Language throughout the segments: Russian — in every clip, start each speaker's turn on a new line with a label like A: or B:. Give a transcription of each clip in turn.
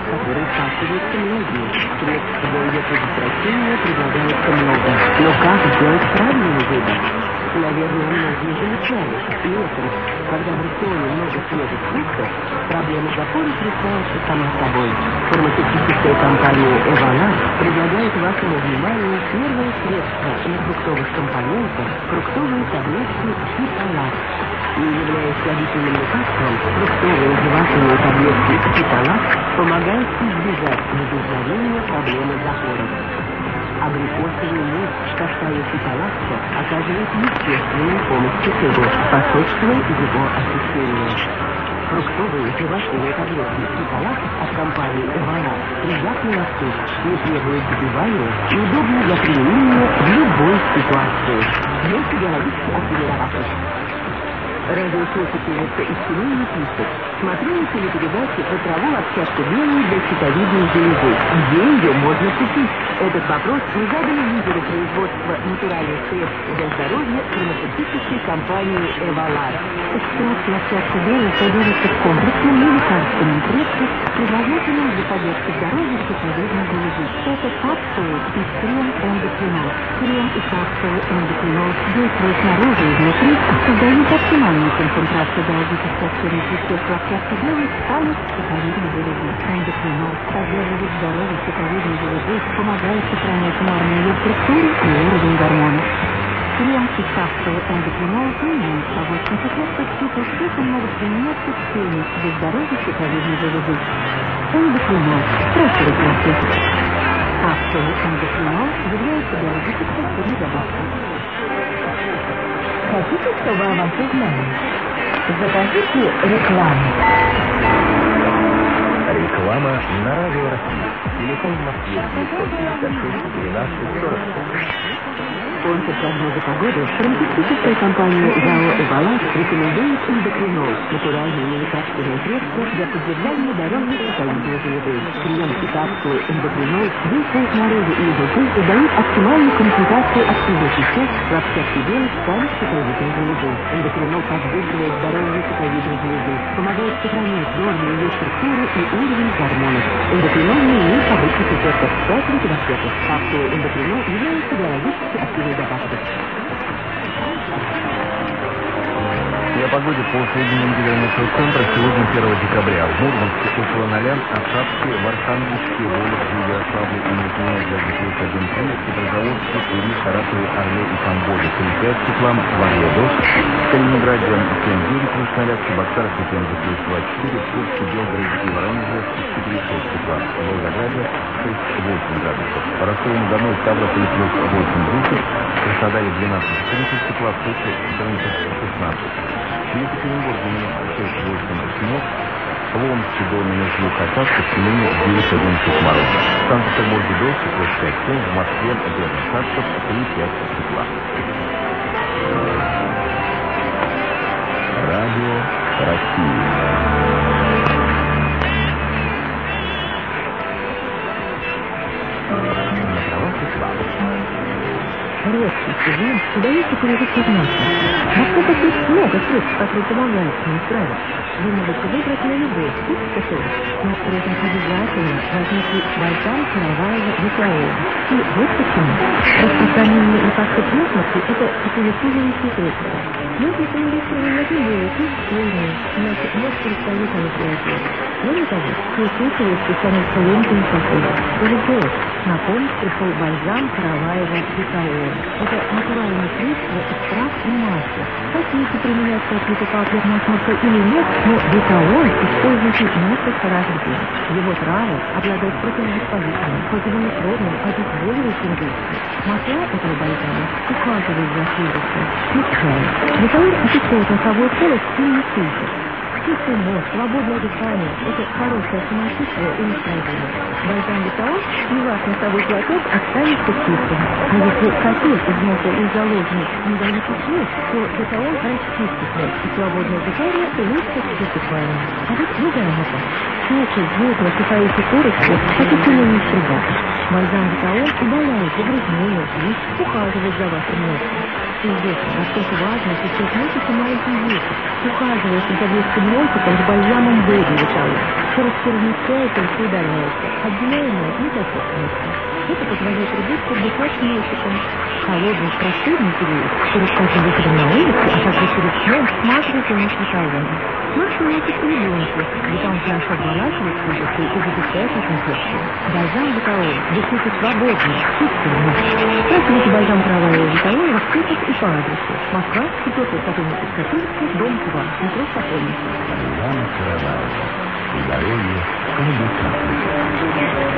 A: которой сталкиваются многие. Средств для ее предотвращения предлагается много. Но как сделать правильный выбор? Наверное, многие замечали, летом, когда в рационе много свежих фруктов, проблема запоров решается сама собой. Фармацевтическая компания «Эвалар» предлагает вашему вниманию первое средство на фруктовых компонентах – фруктовые таблетки «Фиталат». Не являясь слабительным лекарством, фруктовые жевательные таблетки «Фиталат» помогают избежать возникновения проблемы запоров. Абрикосовый мусс в составе фитолакта оказывает естественную помощь кишеву, способствуя его очищению. Фруктовые жевательные таблетки фитолакт от компании «Эвалар» приятны на вкус, не требуют взбивания и удобны для применения в любой ситуации. Вместе биологически активной добавки. Радиослушательница из Тюмени пишет: смотрю на телепередаче про траву общаться белую для щитовидной железы. Где ее можно купить? Этот вопрос мы задали лидеру производства натуральных средств для здоровья фармацевтической компании «Эвалар». Экстракт общаться белой содержится в комплексном лекарственном средстве, предназначенном для поддержки здоровья щитовидной железы. Это капсулы и крем эндокринол. Крем и капсулы эндокринол действуют снаружи и внутри, создают оптимальную концентрацию биологически активных веществ в общаться белой в тканях щитовидной железы. Эндокринол поддерживает здоровье щитовидной железы, помогает сохранять норму ее структуры и уровень гормонов. Крем и капсулы эндокринол не имеют побочных эффектов и с успехом могут применяться всеми для здоровья щитовидной железы. Эндокринол. Просто рекламки. Капсулы эндокринол являются биологически активной добавкой. Хотите, чтобы о вас узнали? Закажите рекламу.
B: Реклама на Радио России. Телефон в Москве 956 12 40.
A: Спонсор прогноза погоды – фармацевтическая компания ЯО «Эвалар» рекомендует эндокринол – натуральное лекарственное средство для поддержания здоровья щитовидной железы. Крем и капсулы эндокринол действуют снаружи и изнутри и дают оптимальную концентрацию активных веществ в обшивке белых тканей щитовидной железы. Эндокринол поддерживает здоровье щитовидной железы, помогает сохранять норму ее структуры и уровень гормонов. Эндокринол не имеет побочных эффектов. Пользуйтесь в аптеках. Капсулы эндокринол являются биологически активной добавкой.
B: И о погоде по сведениям Гидрометеоцентра сегодня 1 декабря в Мурманске около 0, осадки в Архангельске, Вологде, Ярославле и Нижнем Новгороде +3, в Петрозаводске, Твери, Саратове, Орле и Тамбове 3,5 тепла, в Орле дождь, в Калининграде 7,9 +0, в Чебоксарах и Пензе +2,4, в Курске, Белгороде и Воронеже 4,6 тепла, в Волгограде 6,8 градусов, в Ростове-на-Дону и Ставрополе +8,10, в Краснодаре 12,14 тепла, в Сочи 14,16. В Екатеринбурге -6-8 снег, в Омске до -2 осадки, в Тюмени 9-11 мороза. В Санкт-Петербурге дождь +5-7, в Москве без осадков 3-5 тепла. Радио России. На правах рекламы.
A: Редкий сезон удается пережить совместно. В аптеках есть много средств, которые помогают с ним справиться. Вы можете выбрать на любой вкус и категорию, но при этом обязательно возьмите бальзам караваева Витаола. И вот почему. Распространение лекарства при смерти – это противослуживающие средства. Мы рекомендуем не любую пить свой иначе может предстоять анестезия. Кроме того, все устойчивости становятся ломкими сосудов. Что же делать? На помощь пришел бальзам караваева Витаола. Это натуральное средство, экстракт и масло. Хотите применять какие-то капли от насморка или нет, но Витаол используйте несколько раз в день. Его травы обладают противовоспалительным, противомикробным, обезболивающим действием. Масла этого бальзама ухаживают за слизистой, смягчают. Витаол очищает носовую полость и не сушит. Чистый мозг, свободное дыхание – это хорошее самочувствие и настроение. Бальзам Витаол и ваш носовой платок останется чистым. А если капель из носа и заложенный не дают уснуть, то Витаол расчистит нос, и свободное дыхание улучшит высыпание. А вот другая напасть. Сухость, жирность, сухающие корочки – это сильные среда. Бальзам Витаол удаляет загрязнение, слизь, ухаживает за вашим носом. просто известно, насколько важно освещать месяцы маленькие вещи. Ухаживая симпатическим носиком с бальзамом Бэби в Италии. Все размягчается и удаляется, отделяя от непосредственности. Это позволяет ребятку дышать носиком. Холодный, простудный период, перед каждым выходом на улицу, а также перед сном, смазывайте нос рукавом. Смазывайте носик ребенку, ведь он хорошо обволакивает слизистую и запускает инфекцию. Бальзам Витаол. Дышите свободно, чувственно. Спрашивайте бальзам кровавого Витаола в аптеках и по адресу. Москва, 4 Сокольники, Скотинский, дом 2, метро Сокольники.
B: Бальзам Караваева. Здоровье комбикации.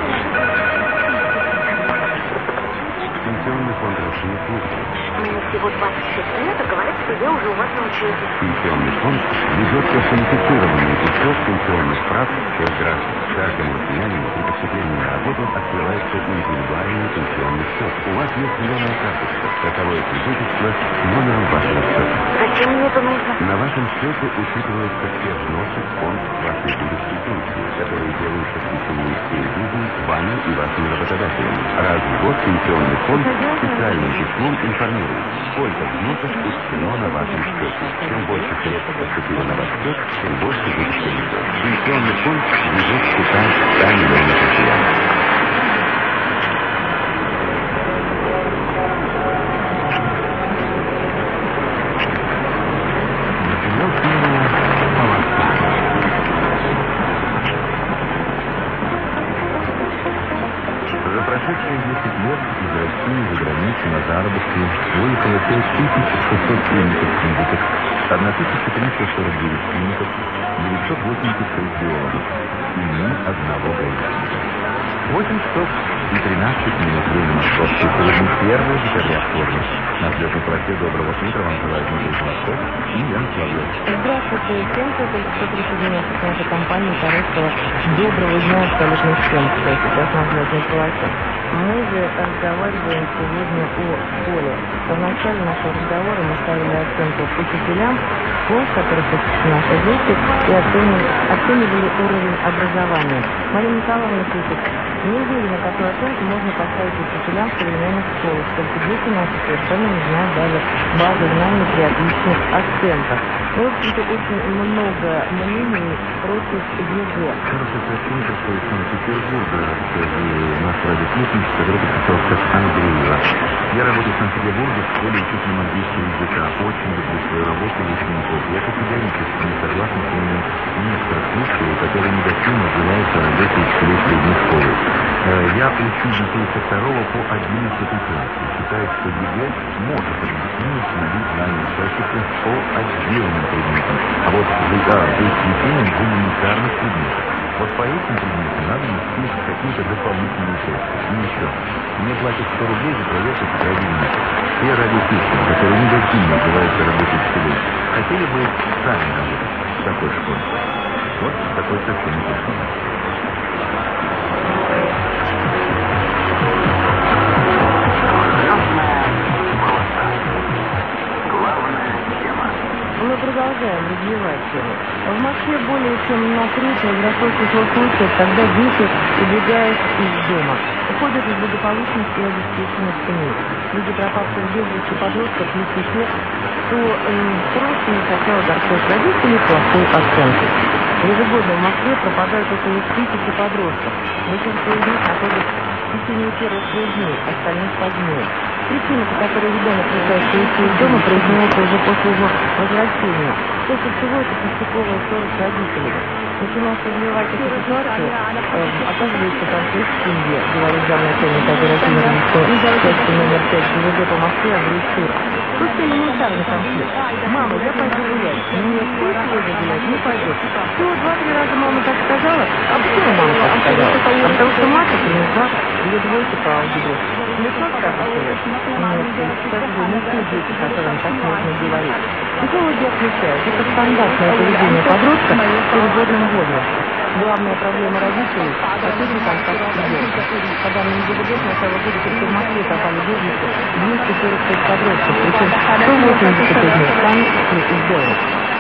B: Пенсионный фонд России слушает.
A: Мне всего 26 лет, а говорят, что я уже у вас на учете.
B: Пенсионный фонд ведет персонифицированный учет пенсионных прав всех граждан. Каждому россиянину при поступлении на работу открывается индивидуальный пенсионный счет. У вас есть зеленая карточка, страховое свидетельство с номером вашего счета.
A: Зачем мне это нужно?
B: На вашем счете учитываются все взносы в фонд вашей будущей пенсии, которые делаются в течение всей жизни вами и вашими работодателями. Раз в год пенсионный фонд специальным письмом информирует, сколько взносов учтено на вашем счете. Чем больше средств поступило на ваш счет, тем больше будет пенсия. Пенсионный фонд ведет счета 100 миллионов россиян. За прошедшие 10 лет из России за границу на заработки выехало 5670 клиников, 1349 клиников, 986 биологов и ни одного гаишника. 8 часов и 13 минут время московской средней 1 декабря вторник. На взлетной полосе доброго утра вам желает Дмитрий Жмаков и Ян Соловьев.
A: Здравствуйте, всем, кто только что присоединился к нашей компании Тарасова. Доброго дня абсолютно всем, кто сейчас на взлетной полосе. Мы же разговариваем сегодня о школе. В начале нашего разговора мы ставили оценку учителям школ, в которых учатся наши дети, и оценивали уровень образования. Марина Николаевна пишет: не уверена, какую оценку можно поставить учителям в современных школах, только дети наши совершенно не знают даже базы знаний при отличных оценках. И, в общем-то, очень много мнений против ЕГЭ.
B: Хорошее сообщение пришло из Санкт-Петербурга. Наша радиослушница, которая подписалась как Андреева. Я работаю в Санкт-Петербурге в школе учителем английского языка. Очень люблю свою работу и учеников. Я категорически не согласна с мнением некоторых слушателей, которые негативно отзываются о работе учителей средней школы. Я учу детей со 2 по 11 класс. Считаю, что ЕГЭ может объяснить мои знания классики по отдельным предметам, а вот за исключением гуманитарных предметов. Вот по этим предметам надо нести какие-то дополнительные средства. И еще. Мне платят 100 рублей за проверку тетради Винницы. Все радиослушатели, которые негативно отзываются о работе учителей, хотели бы сами работать в такой школе. Вот такое сообщение пришло.
A: Мы продолжаем развивать тему. В Москве более чем на треть возрастных случаев, когда дети убегают из дома, уходят из благополучных и обеспеченных семей. Среди пропавших без вести подростков есть и те, кто просто не хотел огорчать родителей плохой оценкой. Ежегодно в Москве пропадают около 1000 подростков. Большинство из них находят в течение первых 3 дней, остальных позднее. Причина, по которой ребенок решает уйти из дома, проясняется уже после его возвращения. Чаще всего это пустяковая ссора с родителями. Начиная развивать эту ситуацию, оказывается конфликт в семье, говорит замначальника оперативной части номер 5 ГИБДД по Москве Андрей Штурм. Тут элементарный конфликт. Мама, я пойду гулять. Нет, ты сегодня гулять не пойдешь. Всего 2-3 раза мама так сказала. А почему мама так сказала? А потому что Маша принесла 2 двойки по алгебре. Смешно спрашивает? Нет, к сожалению, все дети, которым так можно говорить. Психологи отмечают, это стандартное поведение подростка в переходном возрасте. Главная проблема родителей – последний контакт с ребенком. По данным ГИБДД, с начала года только в Москве пропали без вести 245 подростков, причем 180 из них сами ушли из дома.